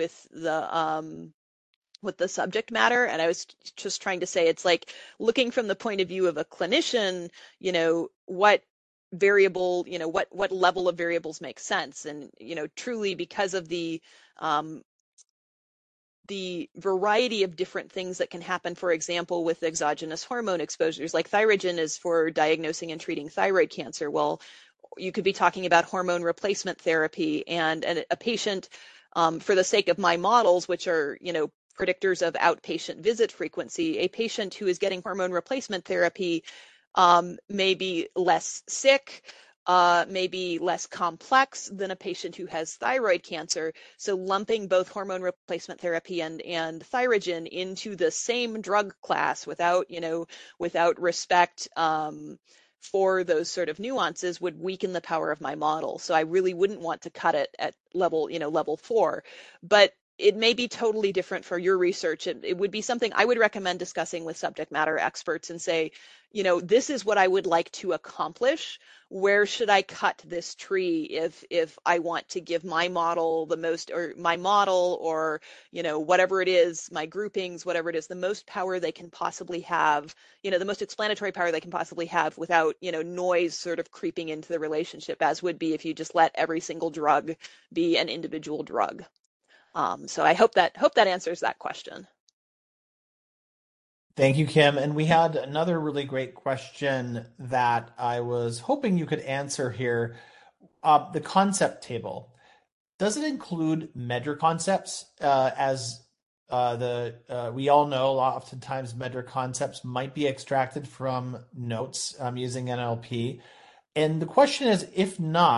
with the subject matter. And I was just trying to say it's like looking from the point of view of a clinician, what variable, what level of variables make sense. And, truly because of the variety of different things that can happen, for example, with exogenous hormone exposures, like Thyrogen is for diagnosing and treating thyroid cancer. Well, you could be talking about hormone replacement therapy, and a patient, for the sake of my models, which are, predictors of outpatient visit frequency, a patient who is getting hormone replacement therapy may be less sick, may be less complex than a patient who has thyroid cancer. So lumping both hormone replacement therapy and Thyrogen into the same drug class without respect for those sort of nuances would weaken the power of my model. So I really wouldn't want to cut it at level 4. But it may be totally different for your research. It would be something I would recommend discussing with subject matter experts and say, this is what I would like to accomplish. Where should I cut this tree if I want to give my model the most, or my model, or, whatever it is, my groupings, whatever it is, the most power they can possibly have, the most explanatory power they can possibly have without, noise sort of creeping into the relationship, as would be if you just let every single drug be an individual drug. So I hope that answers that question. Thank you, Kim. And we had another really great question that I was hoping you could answer here. The concept table, does it include MedDRA concepts? We all know, oftentimes MedDRA concepts might be extracted from notes using NLP. And the question is, if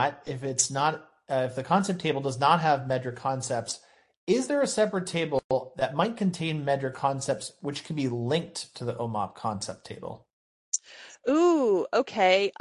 the concept table does not have MedDRA concepts, is there a separate table that might contain MedDRA concepts which can be linked to the OMOP concept table? Ooh, okay.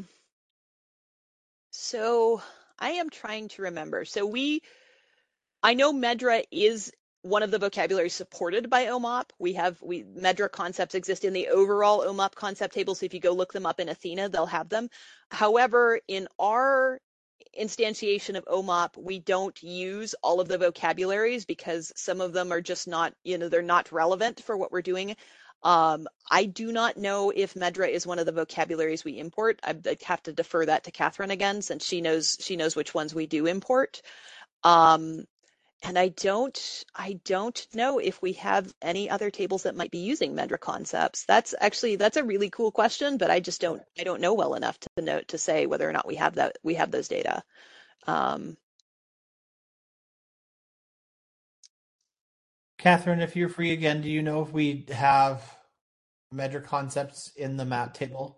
So I am trying to remember. I know MedDRA is one of the vocabularies supported by OMOP. MedDRA concepts exist in the overall OMOP concept table. So if you go look them up in Athena, they'll have them. However, in our instantiation of OMOP, we don't use all of the vocabularies because some of them are just not, they're not relevant for what we're doing. I do not know if MedDRA is one of the vocabularies we import. I'd have to defer that to Catherine again, since she knows which ones we do import. And I don't know if we have any other tables that might be using MedDRA concepts. That's a really cool question, but I don't know well enough to say whether or not we have those data. Catherine, if you're free again, do you know if we have MedDRA concepts in the MAP table?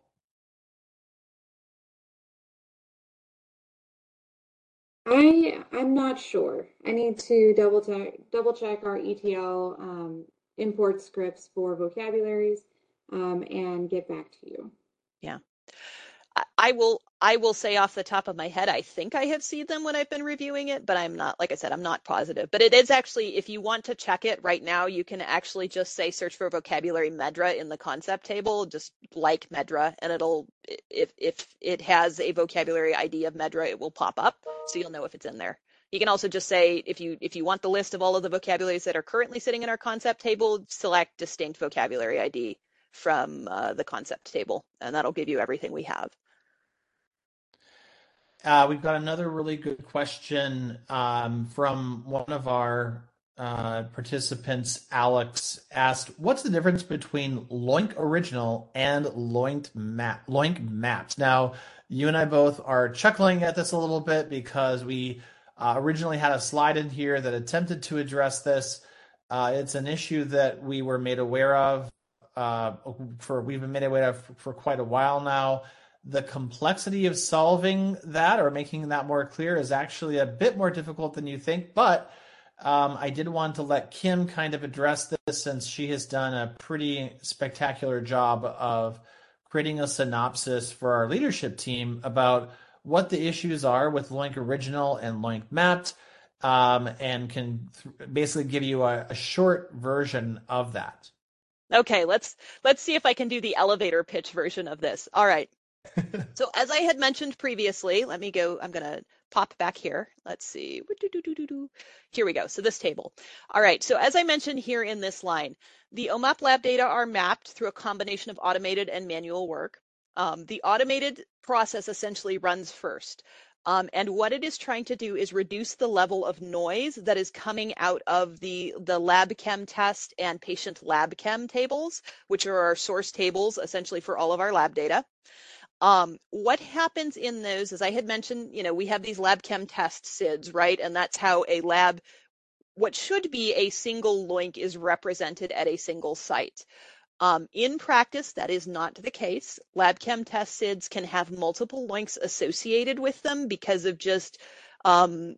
I'm not sure. I need to double check our ETL import scripts for vocabularies and get back to you. Yeah. I will say off the top of my head, I think I have seen them when I've been reviewing it, but I'm not, like I said, I'm not positive. But it is actually, if you want to check it right now, you can actually just say search for vocabulary MedDRA in the concept table, just like MedDRA, and if it has a vocabulary ID of MedDRA, it will pop up, so you'll know if it's in there. You can also just say, if you want the list of all of the vocabularies that are currently sitting in our concept table, select distinct vocabulary ID from the concept table, and that'll give you everything we have. We've got another really good question from one of our participants. Alex asked, what's the difference between Loink Original and Loink Maps? Now, you and I both are chuckling at this a little bit because we originally had a slide in here that attempted to address this. It's an issue that we were made aware of we've been made aware of for quite a while now. The complexity of solving that or making that more clear is actually a bit more difficult than you think, but I did want to let Kim kind of address this, since she has done a pretty spectacular job of creating a synopsis for our leadership team about what the issues are with Loink Original and Loink Mapped, and can basically give you a short version of that. Okay, let's see if I can do the elevator pitch version of this. All right. So as I had mentioned previously, let me go, I'm going to pop back here. Let's see. Here we go. So this table. All right. So as I mentioned here in this line, the OMAP lab data are mapped through a combination of automated and manual work. The automated process essentially runs first. And what it is trying to do is reduce the level of noise that is coming out of the lab chem test and patient lab chem tables, which are our source tables essentially for all of our lab data. What happens in those, as I had mentioned, we have these lab chem test SIDS, right? And that's how a lab, what should be a single LOINC, is represented at a single site. In practice, that is not the case. Lab chem test SIDS can have multiple LOINCs associated with them because of just the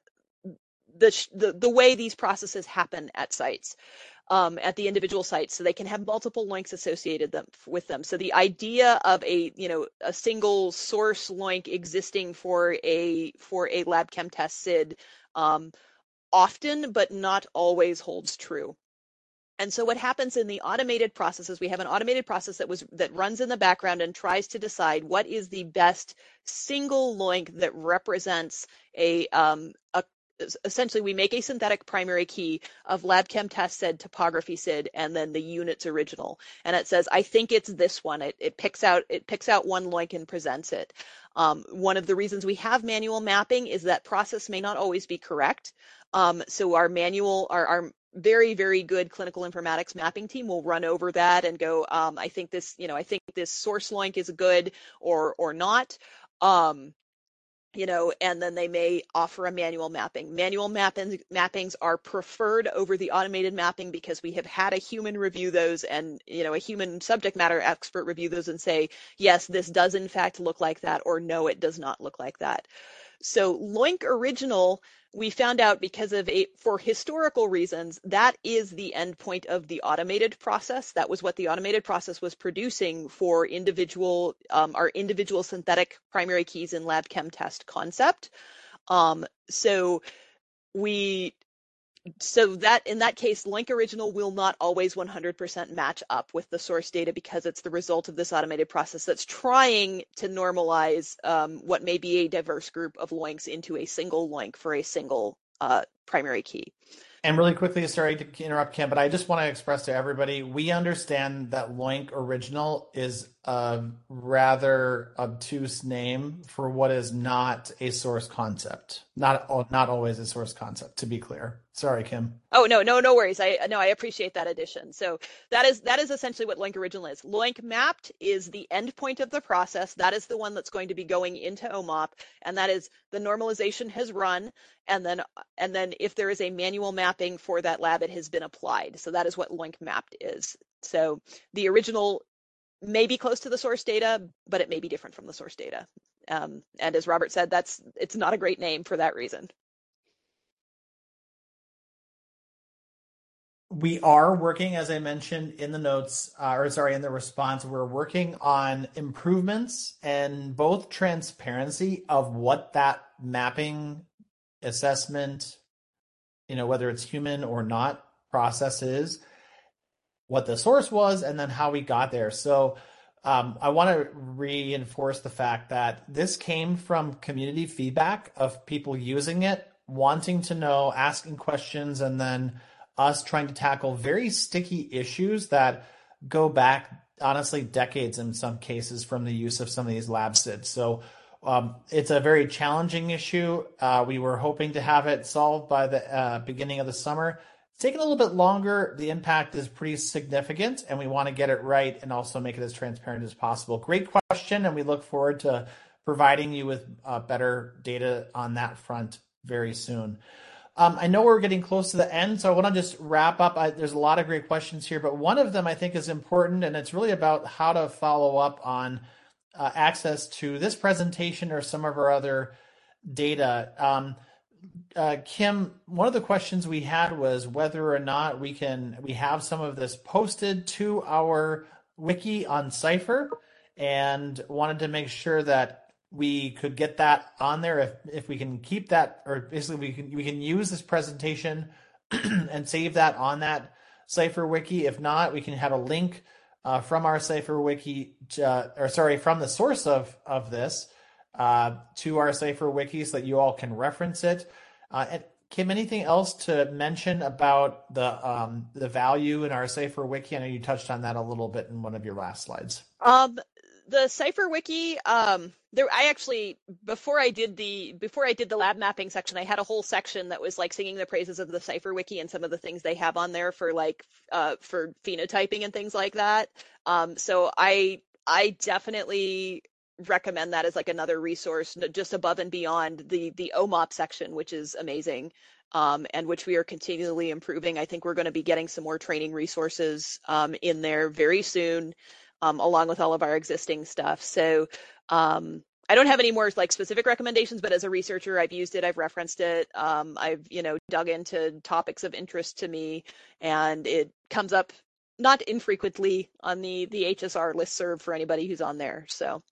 way these processes happen at sites. At the individual sites, so they can have multiple LOINCs associated with them. So the idea of a single source LOINC existing for a lab chem test SID often, but not always, holds true. And so what happens in the automated process is we have an automated process that runs in the background and tries to decide what is the best single LOINC that represents essentially, we make a synthetic primary key of lab chem test SID, topography SID, and then the unit's original. And it says, I think it's this one. It picks out one LOINC and presents it. One of the reasons we have manual mapping is that process may not always be correct. So our very, very good clinical informatics mapping team will run over that and go, I think this source LOINC is good or not. And then they may offer a manual mapping. Manual mappings are preferred over the automated mapping because we have had a human review those and, a human subject matter expert review those and say, yes, this does in fact look like that, or no, it does not look like that. So LOINC original, we found out for historical reasons, that is the endpoint of the automated process. That was what the automated process was producing for our individual synthetic primary keys in lab chem test concept. So that in that case, LOINC original will not always 100% match up with the source data because it's the result of this automated process that's trying to normalize what may be a diverse group of LOINCs into a single LOINC for a single primary key. And really quickly, sorry to interrupt, Kim, but I just want to express to everybody, we understand that LOINC original is a rather obtuse name for what is not a source concept. Not always a source concept, to be clear. Sorry, Kim. Oh, no worries. I appreciate that addition. So that is essentially what LOINC original is. LOINC mapped is the endpoint of the process. That is the one that's going to be going into OMOP, and that is the normalization has run, and then if there is a manual mapping for that lab, it has been applied. So that is what LOINC mapped is. So the original may be close to the source data, but it may be different from the source data. And as Robert said, it's not a great name for that reason. We are working, as I mentioned in the notes, in the response, we're working on improvements and both transparency of what that mapping assessment, whether it's human or not, process is, what the source was, and then how we got there. So I want to reinforce the fact that this came from community feedback of people using it, wanting to know, asking questions, and then us trying to tackle very sticky issues that go back, honestly, decades in some cases from the use of some of these lab SIDs. So it's a very challenging issue. We were hoping to have it solved by the beginning of the summer. It's taken a little bit longer. The impact is pretty significant, and we want to get it right and also make it as transparent as possible. Great question, and we look forward to providing you with better data on that front very soon. I know we're getting close to the end, so I want to just wrap up. There's a lot of great questions here, but one of them I think is important, and it's really about how to follow up on access to this presentation or some of our other data. Kim, one of the questions we had was whether or not we have some of this posted to our wiki on Cypher, and wanted to make sure that we could get that on there if we can keep that, or basically we can use this presentation and save that on that CipherWiki. If not, we can have a link from our CipherWiki, from the source of this to our CipherWiki so that you all can reference it. And Kim, anything else to mention about the value in our CipherWiki? I know you touched on that a little bit in one of your last slides. The CipherWiki, I actually, before I did the lab mapping section, I had a whole section that was like singing the praises of the CipherWiki and some of the things they have on there for for phenotyping and things like that. So I definitely recommend that as like another resource just above and beyond the OMOP section, which is amazing. And which we are continually improving. I think we're going to be getting some more training resources in there very soon. Along with all of our existing stuff. So I don't have any more like specific recommendations, but as a researcher, I've used it, I've referenced it, I've dug into topics of interest to me, and it comes up not infrequently on the HSR listserv for anybody who's on there. So.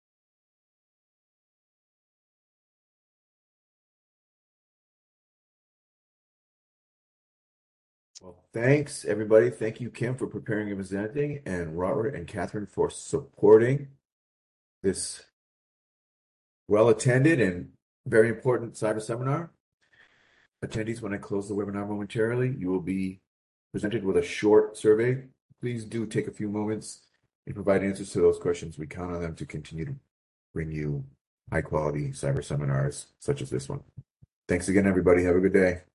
Well, thanks everybody. Thank you, Kim, for preparing and presenting, and Robert and Catherine for supporting this well-attended and very important cyber seminar. Attendees, when I close the webinar momentarily, you will be presented with a short survey. Please do take a few moments and provide answers to those questions. We count on them to continue to bring you high-quality cyber seminars such as this one. Thanks again, everybody. Have a good day.